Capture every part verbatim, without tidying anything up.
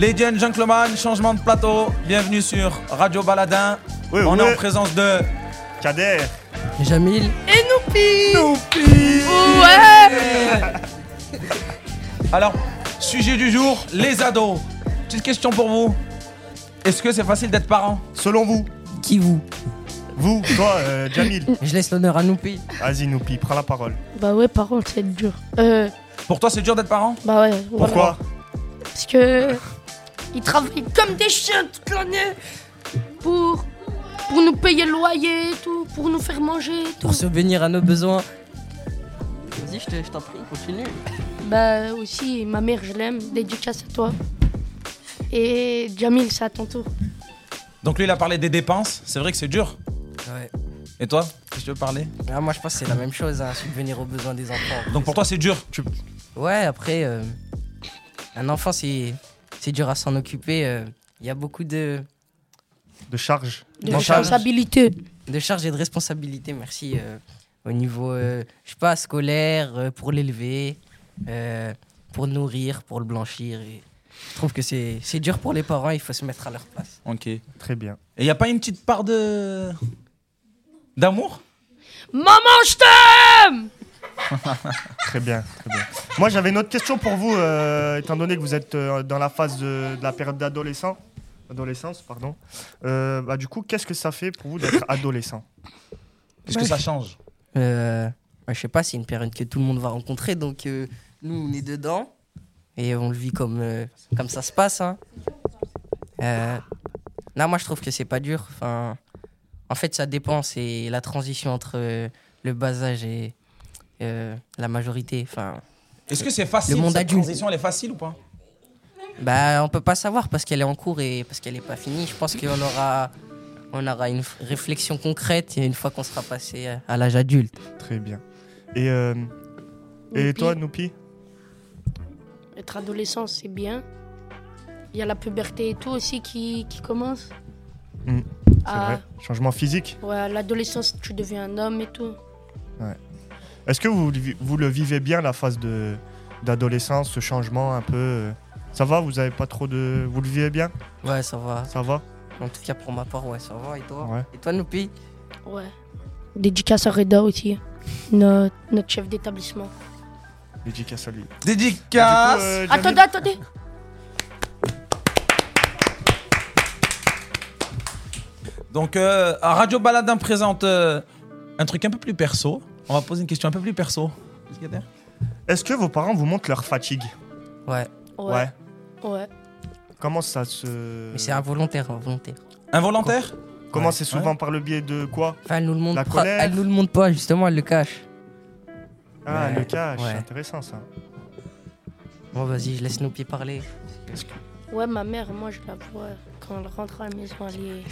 Ladies and gentlemen, changement de plateau. Bienvenue sur Radio Baladin. Oui, On oui. est en présence de Kader. Jamil. Et Noupi. Noupi. Ouais. Alors, sujet du jour, les ados. Petite question pour vous. Est-ce que c'est facile d'être parent? Selon vous, Qui vous? vous, toi, euh, Jamil. Je laisse l'honneur à Noupi. Vas-y, Noupi, prends la parole. Bah ouais, par contre, c'est dur. Euh, Pour toi, c'est dur d'être parent? bah ouais. voilà. Pourquoi? Parce que ils travaillent comme des chiens toute l'année pour pour nous payer le loyer et tout, pour nous faire manger et tout. Pour subvenir à nos besoins. Vas-y, je, te- je t'en prie, continue. Bah aussi, ma mère, je l'aime. Dédicace à toi. Et Jamil, c'est à ton tour. Donc lui, il a parlé des dépenses. C'est vrai que c'est dur. Ouais. Et toi, qu'est-ce que tu veux parler? Ah, moi, je pense que c'est la même chose, hein, subvenir aux besoins des enfants. Donc pour toi, c'est dur. Tu... Ouais, après, euh, un enfant, c'est, c'est dur à s'en occuper. euh, Il y a beaucoup de, De charge. De Mental. responsabilité. de charges et de responsabilités, merci. euh, au niveau, euh, je sais pas, scolaire, euh, pour l'élever, euh, pour le nourrir, pour le blanchir. Et je trouve que c'est, c'est dur pour les parents, il faut se mettre à leur place. Ok. Et Très bien. il n'y a pas une petite part de... d'amour? Maman, je t'aime. Très bien, très bien. Moi, j'avais une autre question pour vous, euh, étant donné que vous êtes euh, dans la phase de, de la période d'adolescent. Adolescence, pardon. Euh, bah, du coup, qu'est-ce que ça fait pour vous d'être adolescent? Qu'est-ce que ça change? Euh, ouais, je sais pas, c'est une période que tout le monde va rencontrer, donc euh, nous on est dedans et on le vit comme, euh, comme ça se passe. Hein. Euh, non, moi je trouve que c'est pas dur. Enfin, en fait, ça dépend, c'est la transition entre euh, le bas âge et euh, la majorité. Enfin, Est-ce que c'est facile? Le monde cette adulte. transition, elle est facile ou pas? bah, on peut pas savoir parce qu'elle est en cours et parce qu'elle est pas finie. Je pense qu'on aura, on aura une f- réflexion concrète une fois qu'on sera passé à- à l'âge adulte. Très bien. Et, euh, et Noupi. toi, Noupi? Être adolescent, c'est bien. Il y a la puberté et tout aussi qui, qui commence. Mm, C'est Ah, vrai. Changement physique. ouais, à l'adolescence, tu deviens un homme et tout. Est-ce que vous, vous le vivez bien, la phase de, d'adolescence, ce changement un peu euh, ça va? Vous avez pas trop de... Vous le vivez bien? Ouais, ça va. Ça va? En tout cas, pour ma part, ouais, ça va. Et toi? Ouais. Et toi, Noupi? Ouais. Dédicace à Reda aussi, notre, notre chef d'établissement. Dédicace à lui. Dédicace. Du coup, euh, Jamil, Attendez, attendez. Donc, euh, Radio Baladin présente euh, un truc un peu plus perso. On va poser une question un peu plus perso. Qu'est-ce qu'il y a derrière? est-ce que vos parents vous montrent leur fatigue? Ouais. Ouais. Ouais. Comment ça se... Mais c'est involontaire, involontaire. Involontaire? Comment Ouais. c'est souvent par le biais de quoi? Enfin, elle nous le montre La pas. colère. Elle nous le montre pas, justement, elle le cache. Ah, Ouais. le cache, Ouais. c'est intéressant ça. Bon, vas-y, je laisse Noupi parler. Ouais, ma mère, moi, je la vois quand elle rentre à la maison, elle est,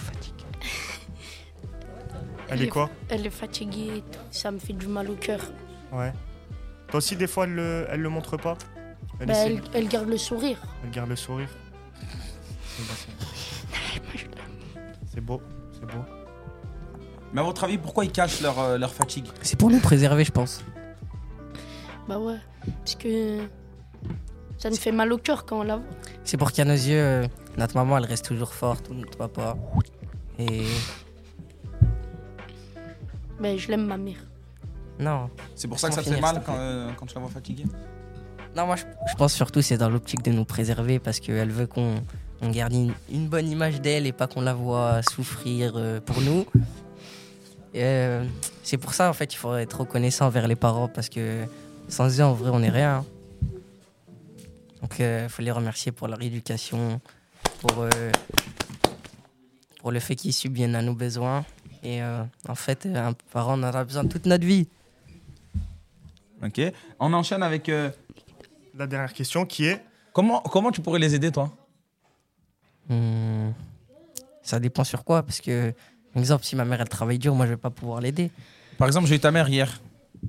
Elle est quoi? elle est fatiguée et tout. Ça me fait du mal au cœur. Ouais. Toi aussi, des fois, elle le, elle le montre pas? Elle, Bah, essaie- elle, elle garde le sourire. elle garde le sourire. Eh ben, c'est- C'est beau, c'est beau. Mais à votre avis, pourquoi ils cachent leur, euh, leur fatigue? C'est pour nous préserver, je pense. Bah ouais, parce que ça nous fait mal au cœur quand on la voit. C'est pour qu'à nos yeux, euh, notre maman, elle reste toujours forte, ou notre papa. Et Mais je l'aime, ma mère. non. C'est pour ça que ça te Laisse-moi fait finir, mal s'il te quand, euh, quand tu la vois fatiguée? Non, moi, je, je pense surtout c'est dans l'optique de nous préserver parce qu'elle veut qu'on on garde une, une bonne image d'elle et pas qu'on la voit souffrir euh, pour nous. Et, euh, c'est pour ça, en fait, il faut être reconnaissant envers les parents parce que sans eux, en vrai, on n'est rien. Donc, il euh, faut les remercier pour leur éducation, pour, euh, pour le fait qu'ils subviennent à nos besoins. Et euh, en fait, un parent en aura besoin toute notre vie. Ok. On enchaîne avec... euh, La dernière question qui est... Comment, comment tu pourrais les aider, toi? Hmm, ça dépend sur quoi, parce que, par exemple, si ma mère elle travaille dur, moi je vais pas pouvoir l'aider. Par exemple, j'ai eu ta mère hier.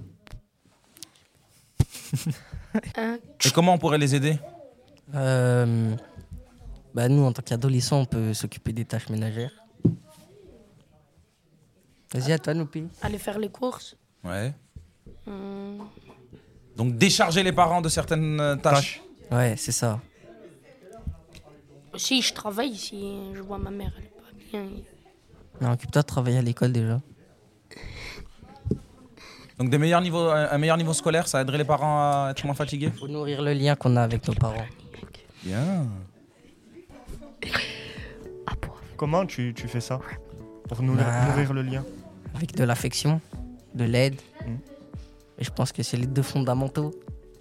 Hein? Et comment on pourrait les aider? Euh, bah nous, en tant qu'adolescents, on peut s'occuper des tâches ménagères. Vas-y, à toi, Noupi. Aller faire les courses. Ouais. Hum, Donc décharger les parents de certaines euh, tâches. Tâche. Ouais, c'est ça. Si je travaille, si je vois ma mère, elle est pas bien. Non, occupe-toi de travailler à l'école déjà. Donc des meilleurs niveaux, un meilleur niveau scolaire, ça aiderait les parents à être moins fatigués. Faut nourrir le lien qu'on a avec nos parents. Bien. Comment tu, tu fais ça pour nourrir, Bah. nourrir le lien? Avec de l'affection, de l'aide. Mm. Et je pense que c'est les deux fondamentaux.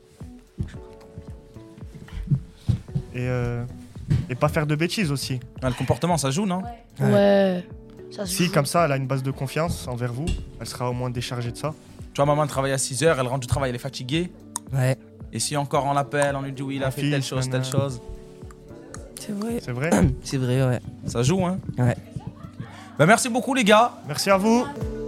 Et, euh, et pas faire de bêtises aussi. Ah, le comportement, ça joue, non? Ouais. Ouais. Ça se Si, joue. comme ça, elle a une base de confiance envers vous, elle sera au moins déchargée de ça. Tu vois, maman travaille à six heures, elle rentre du travail, elle est fatiguée. Ouais, Et si encore on l'appelle, on lui dit oui, il a La fait fille, telle chose, telle nanana. chose. c'est vrai. C'est vrai? C'est vrai, ouais. Ça joue, hein? Ouais. Bah, merci beaucoup, les gars. Merci à vous.